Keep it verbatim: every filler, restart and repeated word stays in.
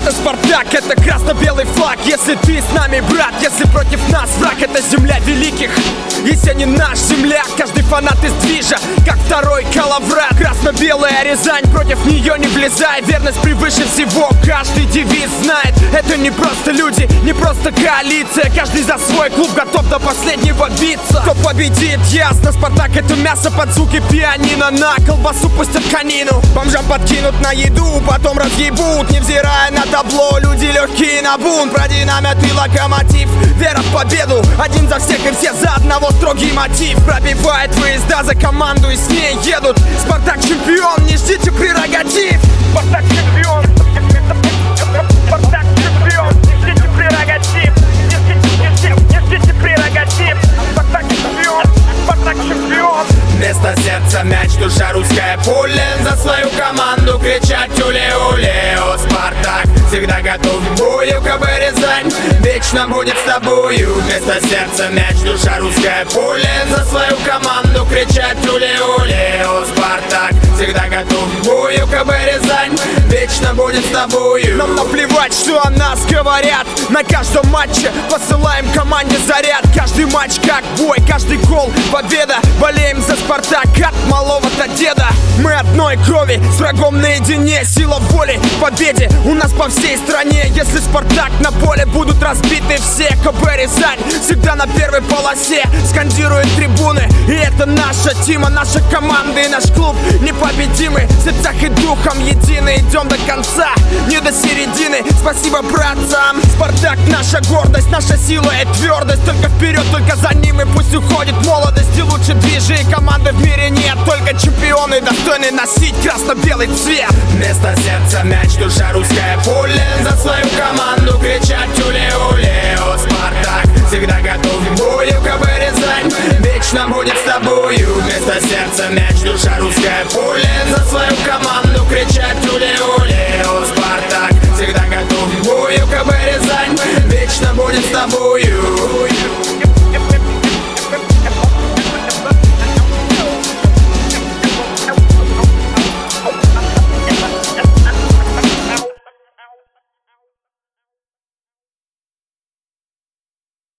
Это Спартак, это красно-белый флаг. Если ты с нами, брат, если против нас враг, это земля великих. Есенин наш земляк, каждый фанат из движа, как второй Калаврат. Красно-белая Рязань, против нее не влезай. Верность превыше всего, каждый девиз знает. Это не просто люди, не просто коалиция. Каждый за свой клуб готов до последнего биться. Кто победит, ясно, Спартак это мясо под звуки пианино. На колбасу пустят конину, бомжам подкинут на еду, потом разъебут. Невзирая на табло, люди легкие на бунт. Продинамят и локомотив, вера в победу. Один за всех и все за одного, строгий мотив. Пробивает выезда за команду и с ней едут. Спартак чемпион, не ждите прерогатив. Спартак чемпион, Спартак чемпион, не ждите прерогатив. Не ждите, не ждите, не ждите прерогатив. Спартак чемпион, Спартак чемпион. Вместо сердца мяч, душа русская пуля. За свою команду кричать уле-уле. О, Спартак всегда готов к бою, КБ Рязань вечно будет с тобою. Вместо сердца мяч, душа русская пуля. За свою команду кричать уле-уле. О, Спартак всегда готов к бою, КБ Рязань вечно будет с тобою. Нам наплевать, что о нас говорят. На каждом матче посылаем команде заряд. Каждый матч как бой, каждый гол победа. Болеем за Спартак от малого до деда. Мы одной крови, с врагом наедине. Сила воли к победе у нас по всей стране. Если Спартак на поле, будут разбиты все. КБ Рязань всегда на первой полосе. Скандирует трибуны, и это наша тима, наша команда и наш клуб непобедимы. В сердцах и духом едины, идем до конца, не до середины. Спасибо братцам. Спартак наша гордость, наша сила и твердость. Только вперед, только за ним, и пусть уходит молодость. И лучше движи, команды в мире нет. Только чемпионы достойны носить красно-белый цвет. Вместо сердца мяч, душа русская пуля. За свою команду кричать уле-уле. О, Спартак всегда готов к бою, КБ Рязань вечно будет с тобою. Вместо сердца мяч, душа русская пуля. За свою команду